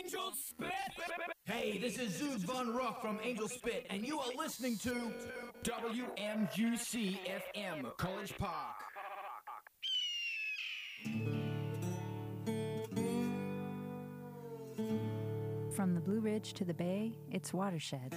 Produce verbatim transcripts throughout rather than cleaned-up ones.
Angel Spit! Hey, this is Zeus Von Rock from Angel Spit, and you are listening to W M U C F M, College Park. From the Blue Ridge to the Bay, it's Watershed.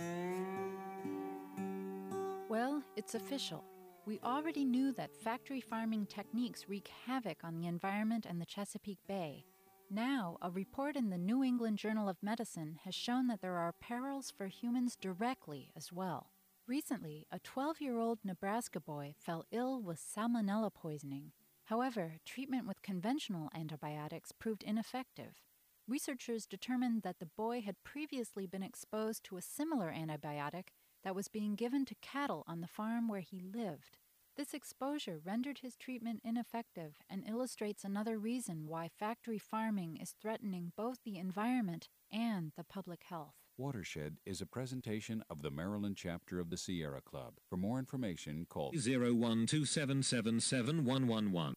Well, it's official. We already knew that factory farming techniques wreak havoc on the environment and the Chesapeake Bay. Now, a report in the New England Journal of Medicine has shown that there are perils for humans directly as well. Recently, a twelve-year-old Nebraska boy fell ill with salmonella poisoning. However, treatment with conventional antibiotics proved ineffective. Researchers determined that the boy had previously been exposed to a similar antibiotic that was being given to cattle on the farm where he lived. This exposure rendered his treatment ineffective and illustrates another reason why factory farming is threatening both the environment and the public health. Watershed is a presentation of the Maryland chapter of the Sierra Club. For more information, call zero one two seven seven seven one one one.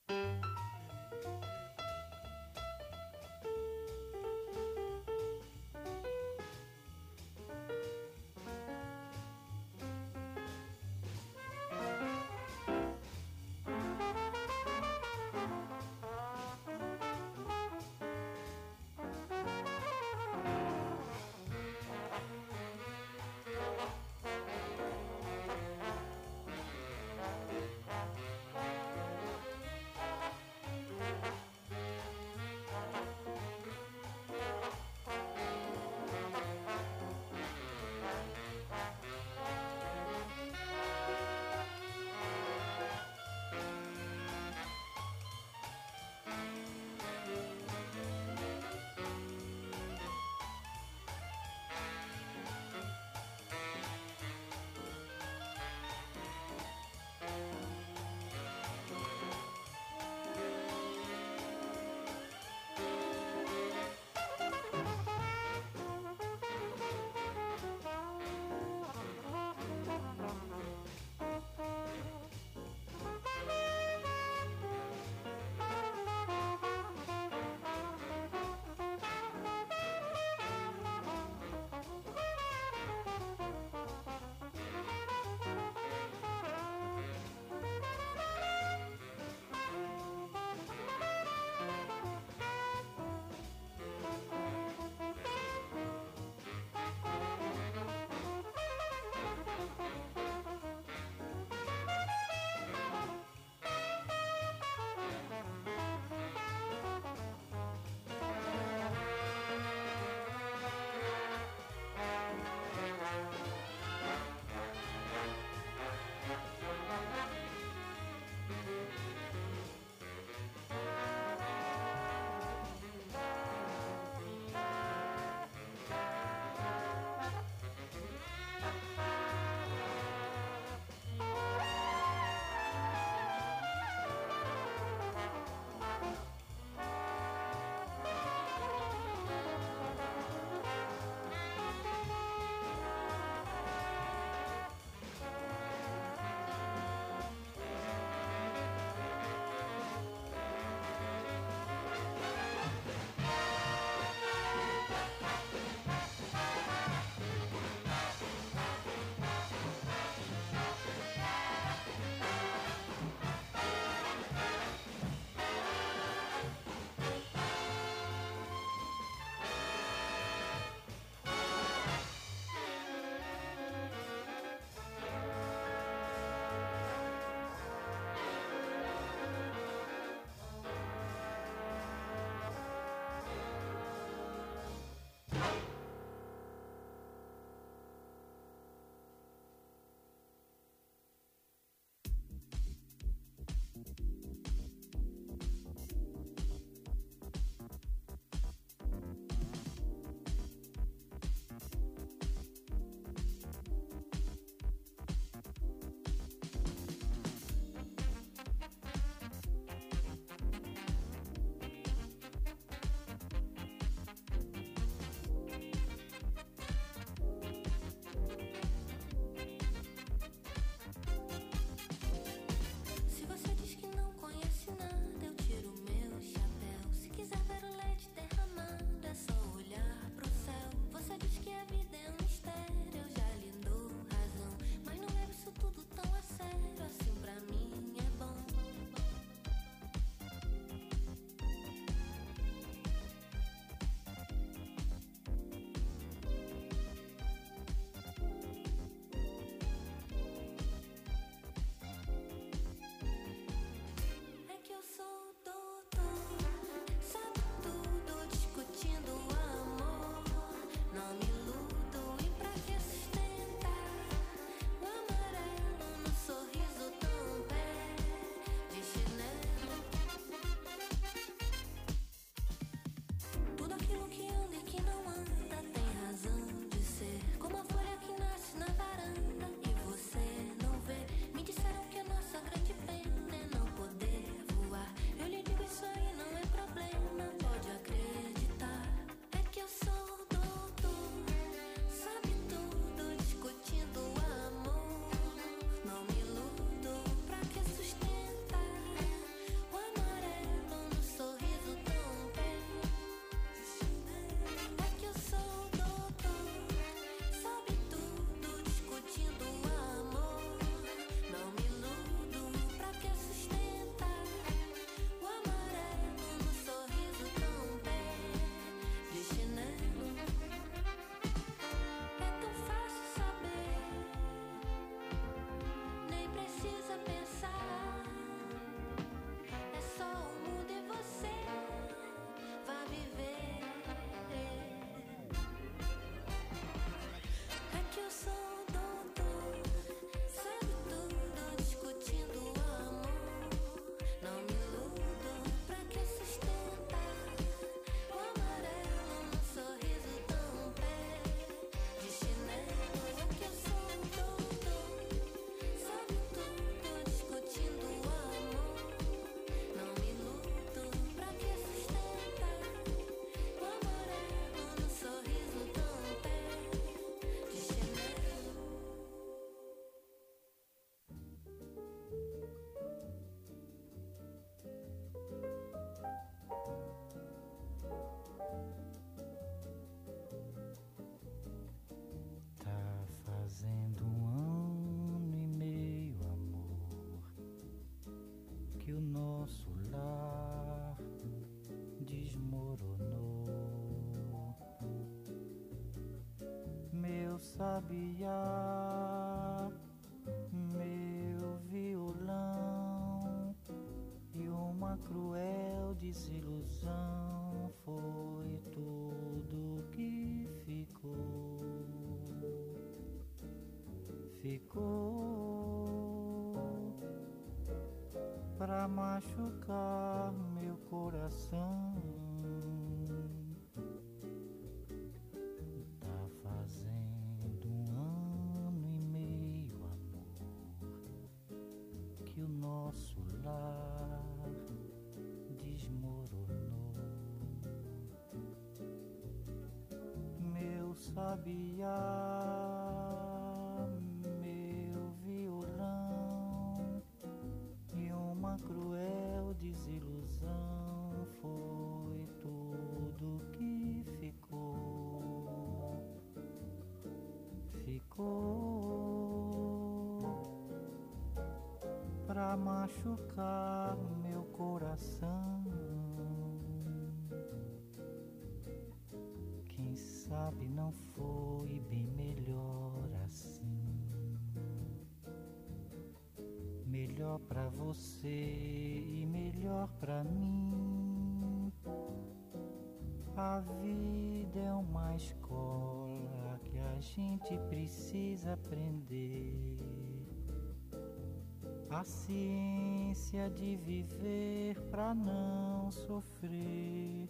sabiá, meu violão, e uma cruel desilusão foi tudo que ficou. Ficou pra machucar meu coração. Tá fazendo um ano e meio, amor, que o nosso lar desmoronou. Meu sabiá, meu violão, e uma cruel desilusão foi tudo que ficou. Ficou pra machucar meu coração. Quem sabe não foi bem melhor assim. Melhor pra você e melhor pra mim. A vida é uma escola que a gente precisa aprender. A ciência de viver pra não sofrer.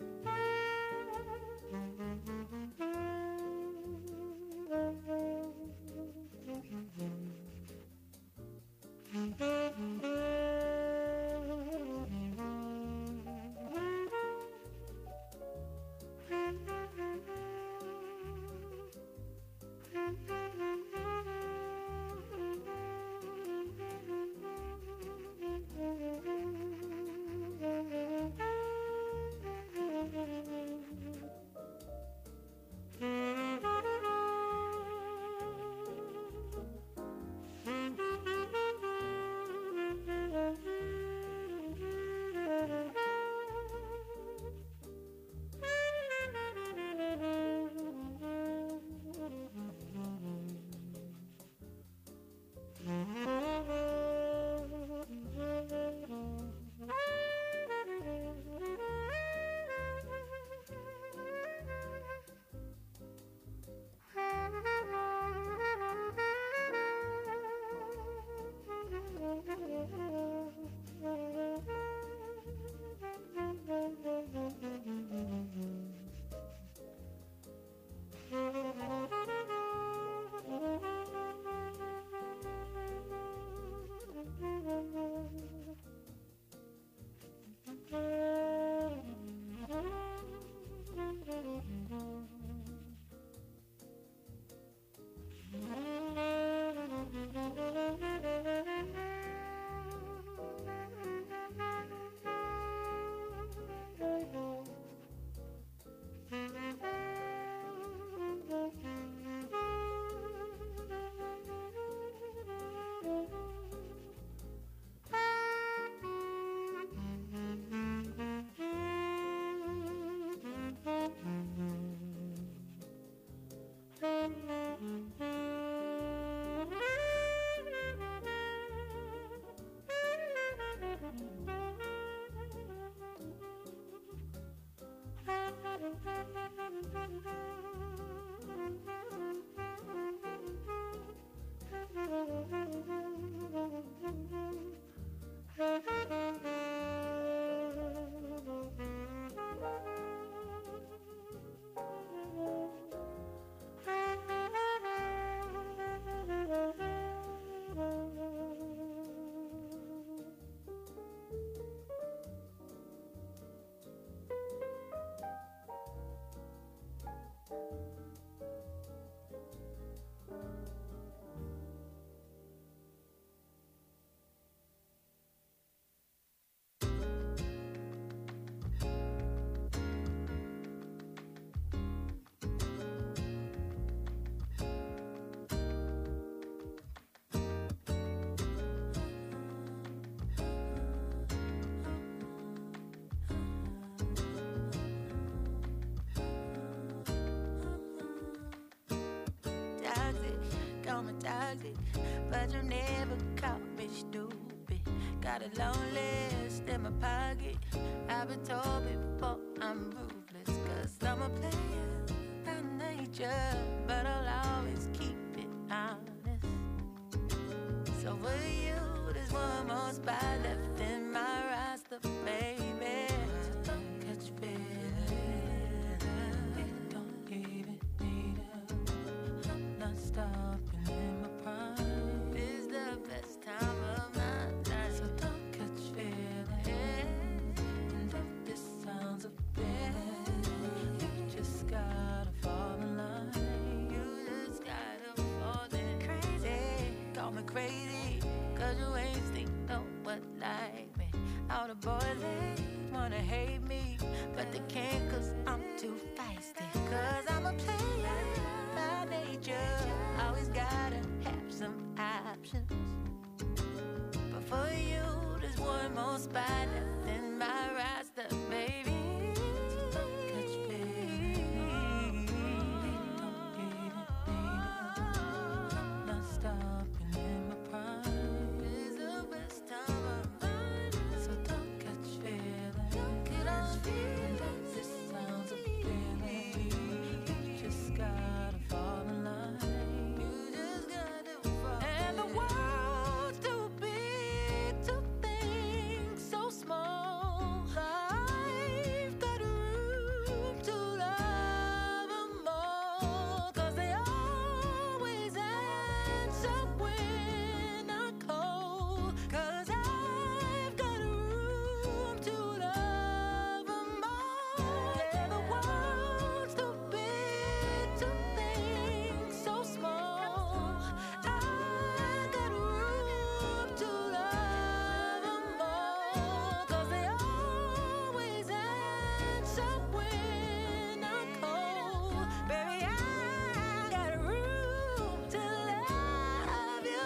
but you never caught me stupid. Got a long list in my pocket. I've been told before I'm ruthless, cause I'm a player by nature, but I'll always keep it honest. So for you, there's one more spot left in my roster, baby. So don't catch feelings, you don't even need it. I'm not stopping in my prime. This is the best time of my life. So don't catch feelings, and if this sounds a bit, you just gotta fall in line. You just gotta fall in. Crazy, call me crazy, cause you ain't seen no one like me. All the boys, they wanna hate me, but they can't cause I'm too feisty. Cause I'm a player by nature, always gotta have some options. But for you, there's one more spot left in my roster, baby. Don't catch feelings, don't even need it. I'm not stopping in my prime. This is the best time of mine. So don't catch feelings, don't catch feelings. This sounds a feeling. You just gotta fall in line. You just gotta fall. And the world's too big to think so small. I've got room to love them all, cause they always answer when I call. Cause I've got room to love them all. Yeah, the world's too big to think so small. I got room to love them all, cause they always answer when I call. Baby, I got room to love you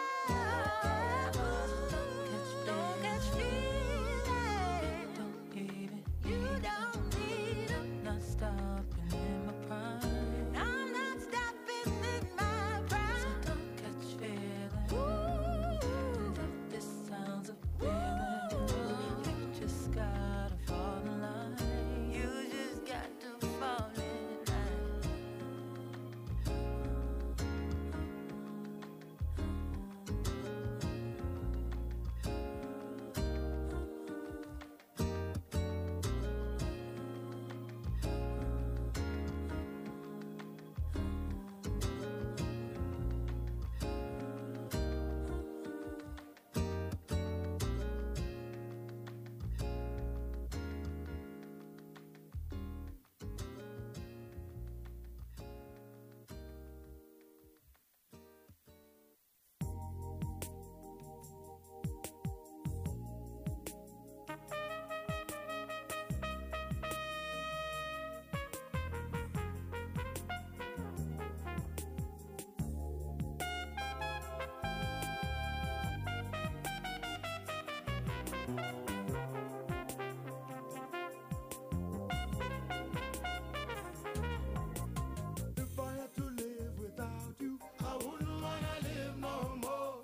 all. Don't catch feelings, don't even you don't need them. Not stopping in my prime. I'm not stopping in my prime. So don't catch feelings. And if this sounds a feeling, you just gotta fall in line. You just got to fall in line. If I had to live without you, I wouldn't wanna live no more.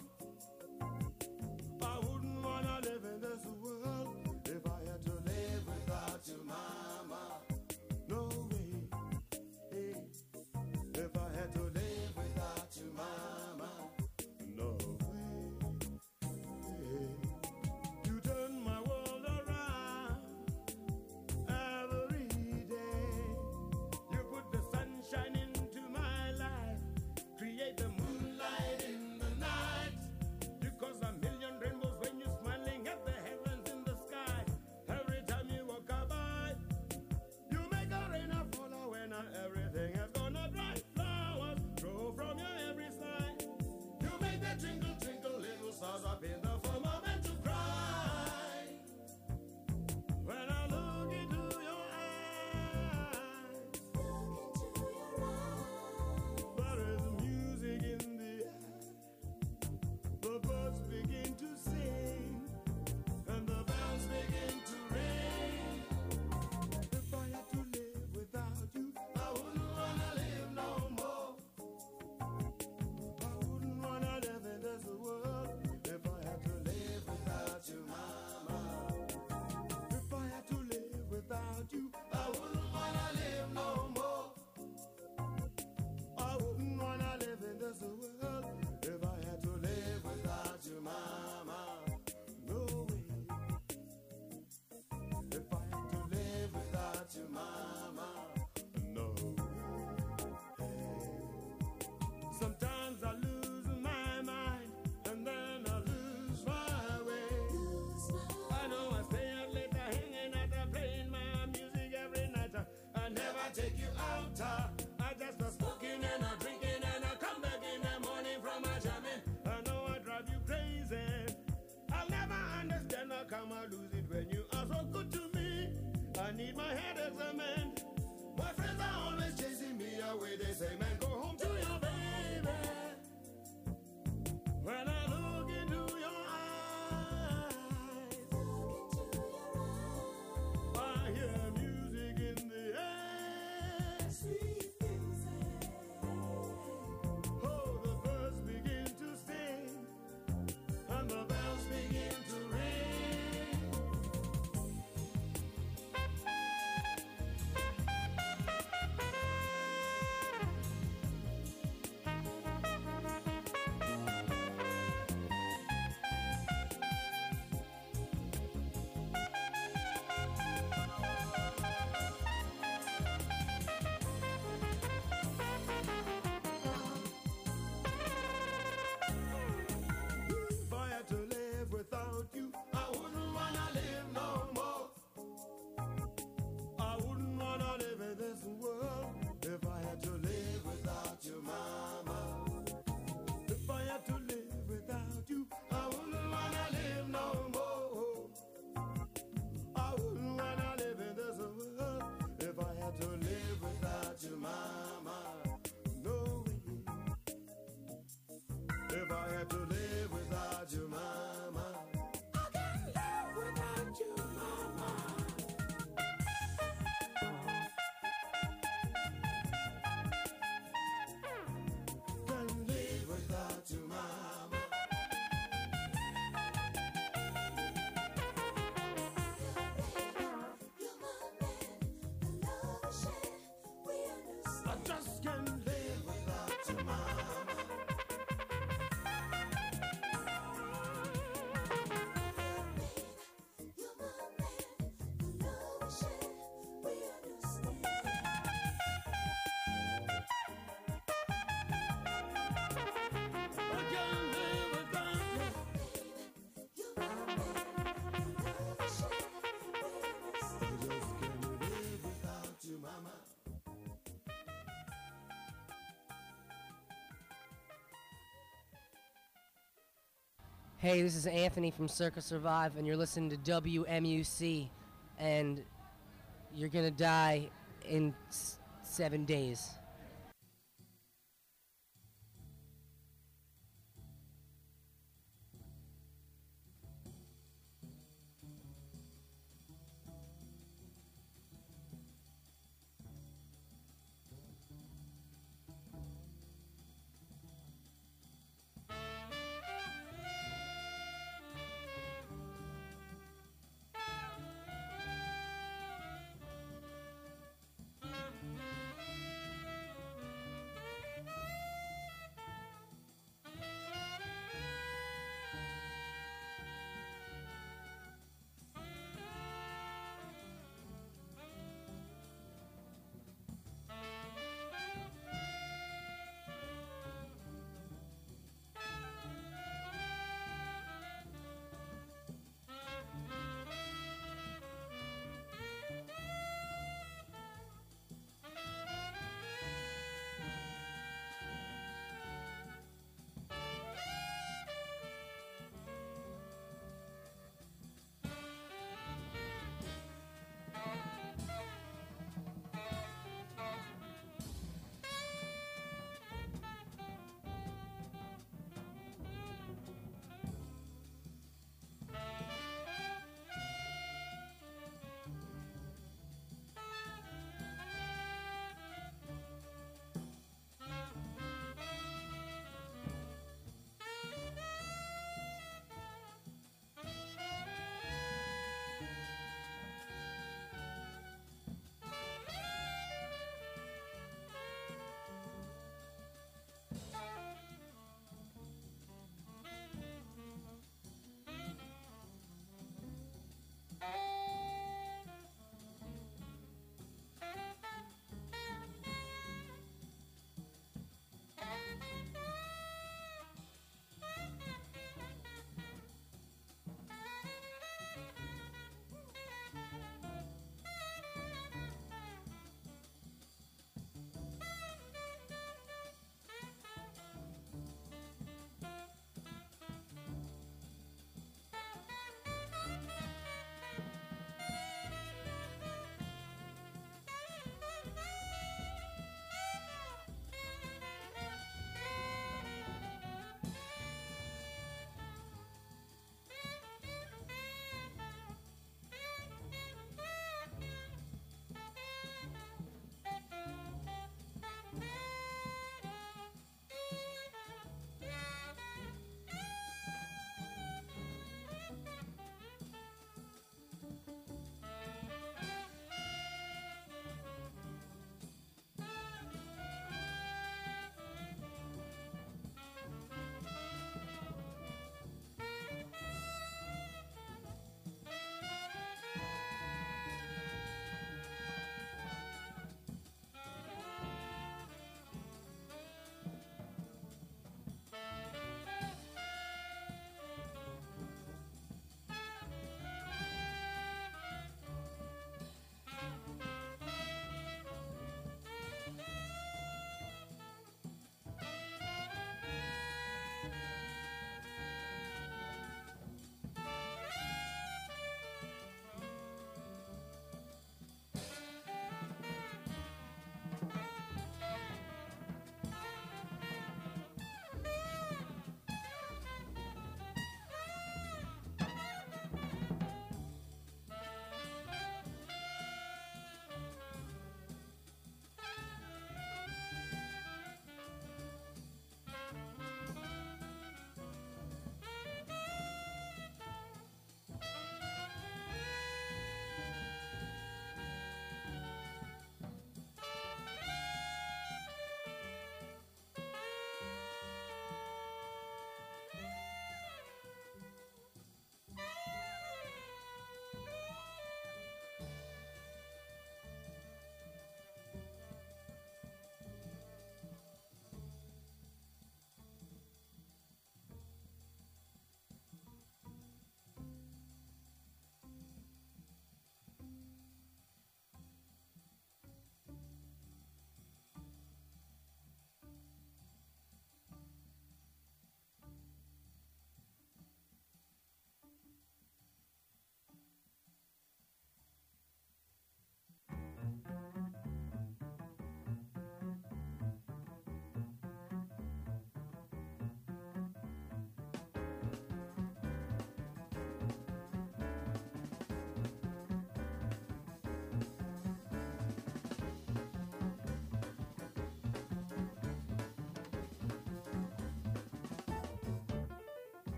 I wouldn't wanna live in this world if I had to live without you, mama. No way. Hey. If I had to live without you, mama. No way. Hey. You turn my world around every day. You put the sunshine into my life, create the moonlight in the night. You cause a million rainbows when you're smiling at the heavens in the sky. Every time you walk by, you make a rain fall when everything has gone dry. Flowers grow from your every side. You make that twinkle twinkle little stars up in the firmament to cry. When I look into your eyes, there is music in the air. The birds begin to sing, and the bells begin to ring. If I had to live without you, I wouldn't wanna live no more. I wouldn't wanna live I take you out. Uh, I just a smoking and a drinking and I come back in the morning from a jamming. I know I drive you crazy. I'll never understand how come I lose it when you are so good to me. I need my head examined. My friends are always chasing me away. They say, man, go home to your baby. When I look into your eyes, I hear music in the air. Sweet music. Oh, the birds begin to sing and the bells begin to ring. If I had to live without you, I wouldn't wanna live no more. I wouldn't wanna live in this world if I had to live without you, mama. If I had to live without you, I wouldn't wanna live no more. I wouldn't wanna live in this world if I had to live without you, mama. No way. If I had to live without you, mama, I can't live without you, mama. Can't live without you, mama. I just can't live without you, mama. I can't live without you. I just can't live without you, mama. Hey, this is Anthony from Circa Survive, and you're listening to W M U C, and you're gonna die in s- seven days.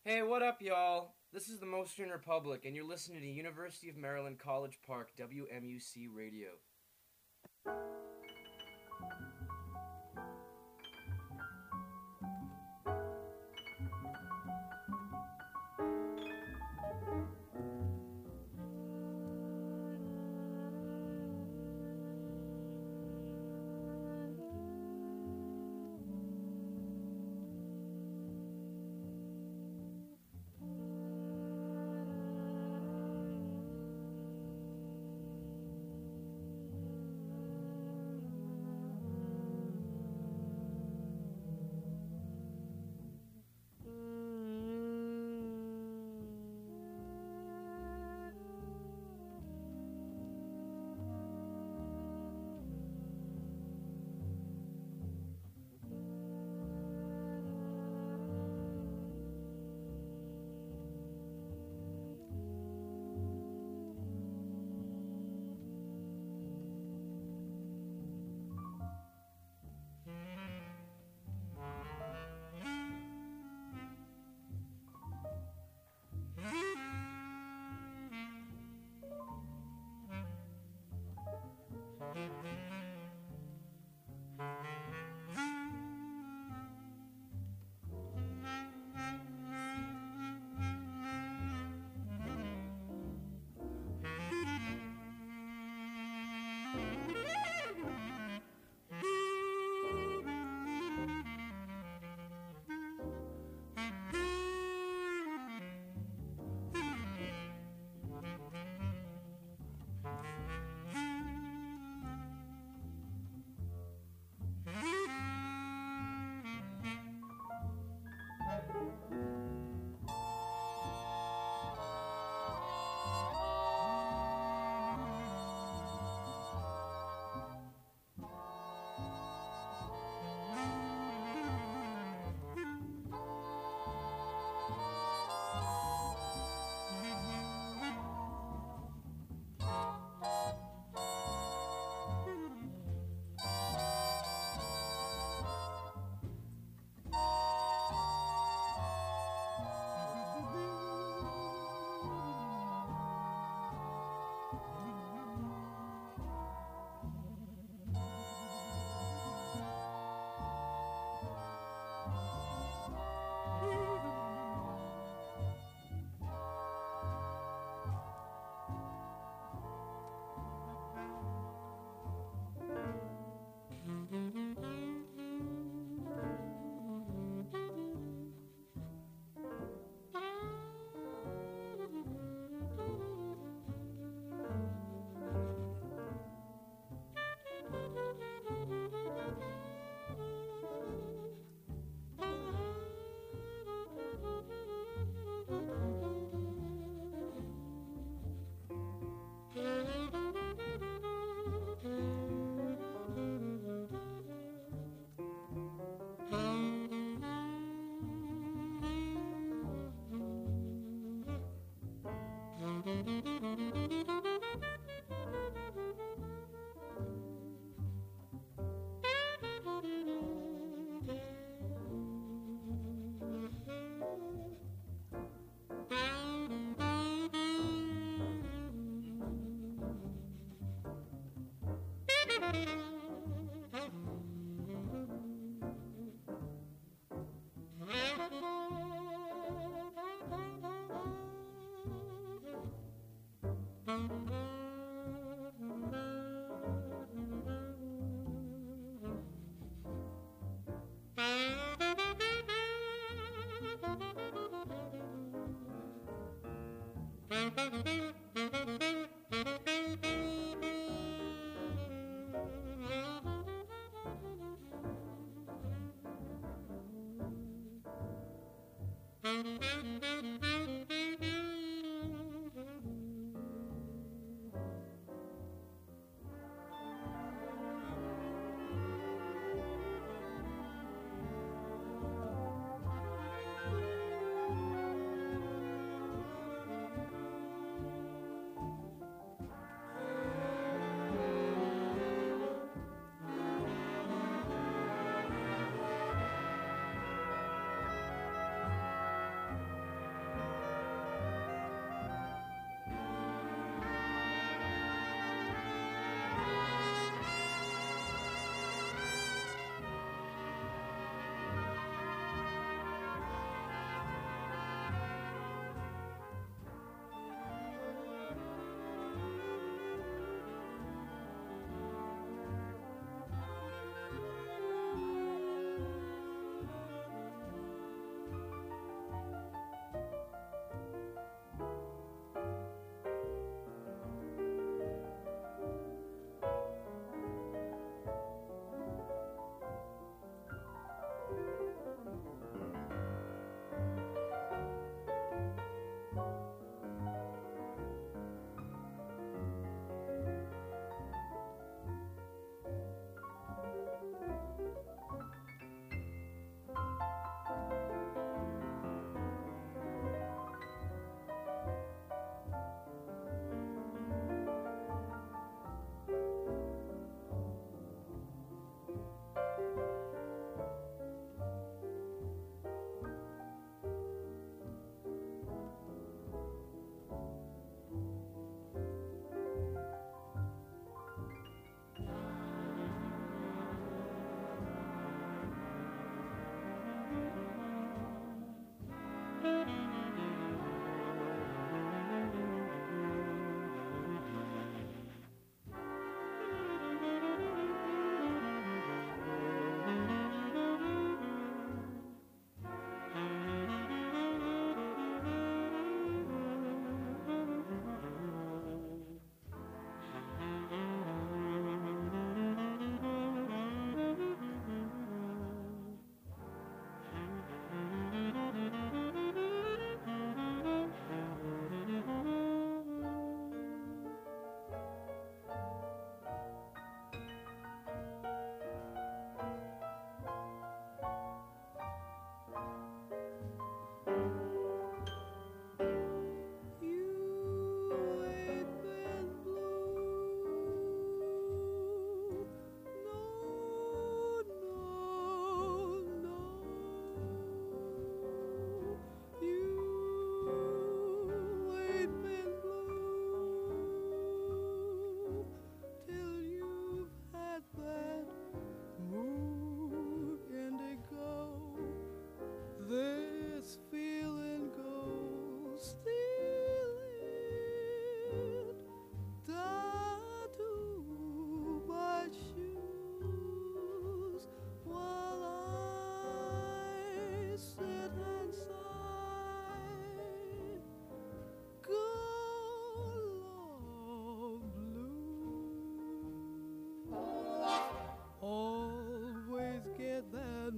Hey, what up, y'all? This is the Mostern Republic, and you're listening to University of Maryland College Park, W M U C Radio.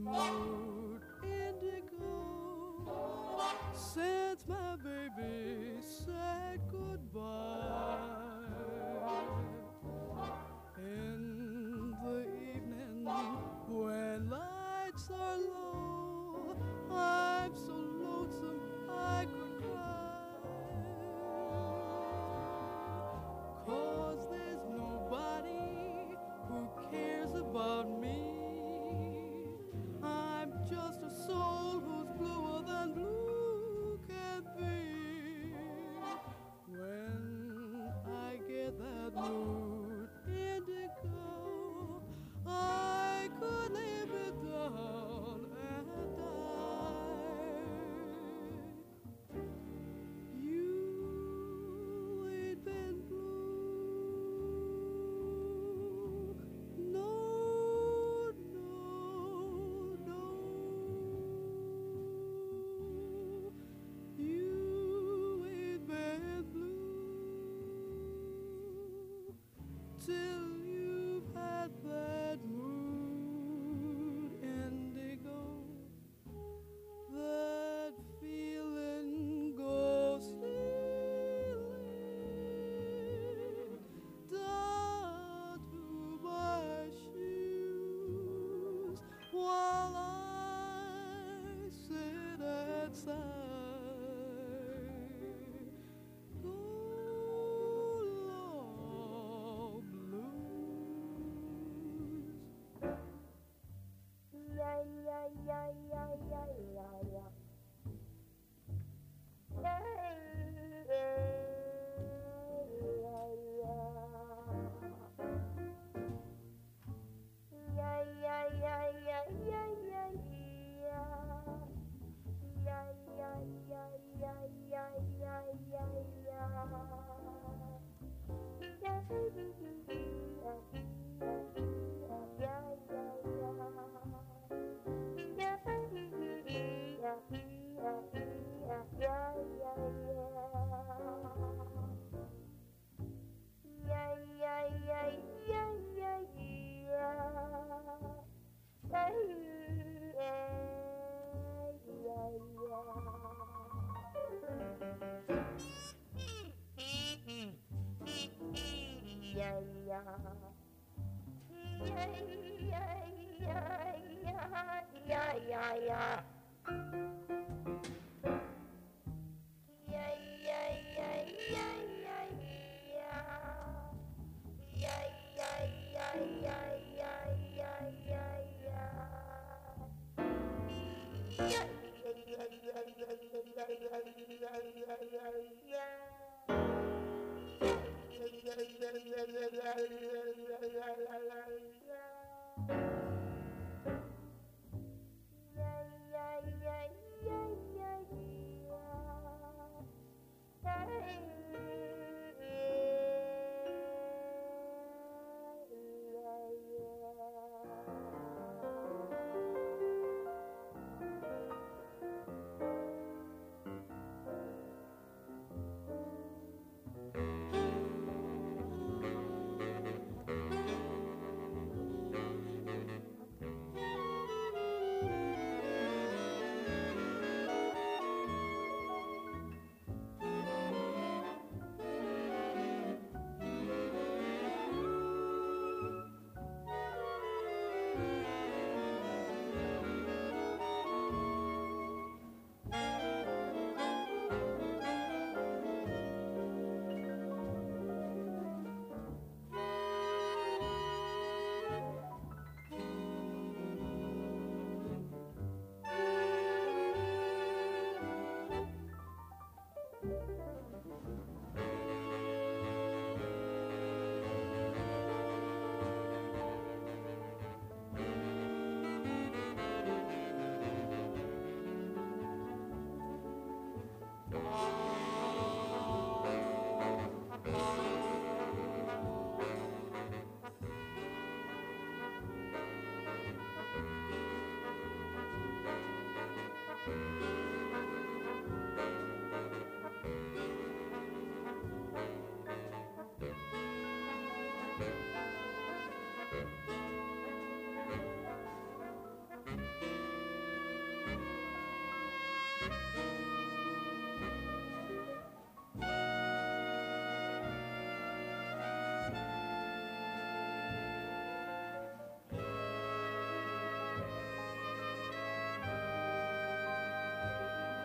mood indigo since my baby said goodbye. In the evening when lights are low, I'm so lonesome I could cry, 'cause there's nobody who cares about me. I'm just a soul who's bluer than blue can be. When I get that mood indigo, I could live it down and die. You ain't been blue, no, no, no. You ain't been blue till you've had that mood indigo. That feeling goes stealing down to my shoes while I sit and sigh. Go long blues. Yeah, yeah, yeah, yeah, yeah, yeah, yeah. Yeah, yeah, yeah. Yeah, yeah, yeah, yeah, yeah, yeah, yeah. Yeah, yeah, yeah, yeah, yeah, yeah, yeah, yeah. Yeah, yeah, yeah, yeah. Yeah, yeah, yeah, yeah, yeah, yeah. Yeah, yeah, yeah, yeah, yeah, yeah, yeah, yeah. Yeah, yeah, yeah, yeah, yeah, yeah, yeah, yeah, yeah. Yeah, yeah, yeah, yeah, yeah, yeah, yeah, yeah, yeah, yeah.